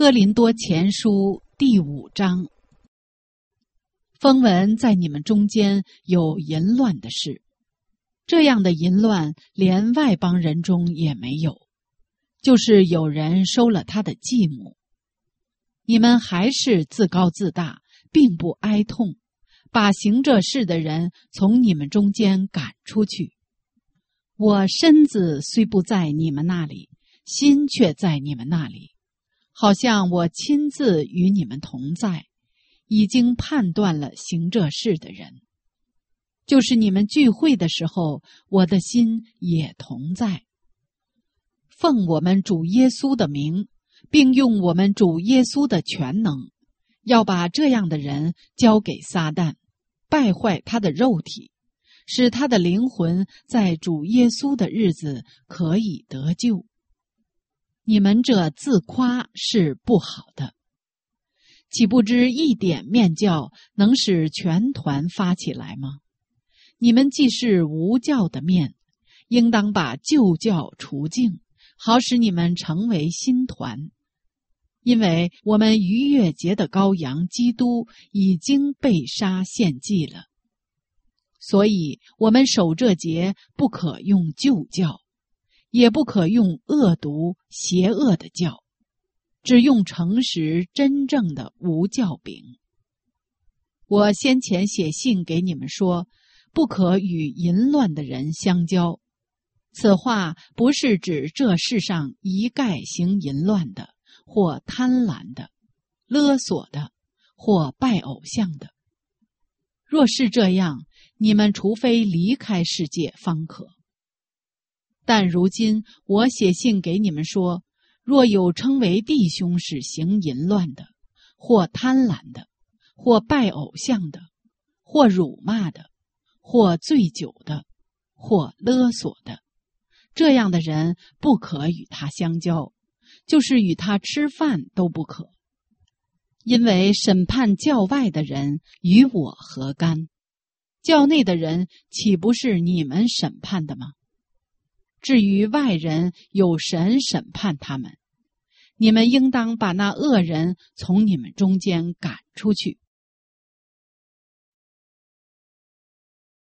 哥林多前书第5章。风闻在你们中间有淫乱的事，这样的淫乱连外邦人中也没有，就是有人收了他的继母。你们还是自高自大，并不哀痛，把行这事的人从你们中间赶出去。我身子虽不在你们那里，心却在你们那里，好像我亲自与你们同在，已经判断了行这事的人。就是你们聚会的时候，我的心也同在。奉我们主耶稣的名，并用我们主耶稣的全能，要把这样的人交给撒旦，败坏他的肉体，使他的灵魂在主耶稣的日子可以得救。你们这自夸是不好的，岂不知一点面教能使全团发起来吗？你们既是无教的面，应当把旧教除净，好使你们成为新团。因为我们逾越节的羔羊基督已经被杀献祭了，所以我们守这节不可用旧教，也不可用恶毒邪恶的教，只用诚实真正的无教饼。我先前写信给你们说，不可与淫乱的人相交。此话不是指这世上一概行淫乱的，或贪婪的、勒索的，或拜偶像的。若是这样，你们除非离开世界方可。但如今我写信给你们说，若有称为弟兄是行淫乱的，或贪婪的，或拜偶像的，或辱骂的，或醉酒的，或勒索的，这样的人不可与他相交，就是与他吃饭都不可。因为审判教外的人与我何干？教内的人岂不是你们审判的吗？至于外人，有神审判他们。你们应当把那恶人从你们中间赶出去。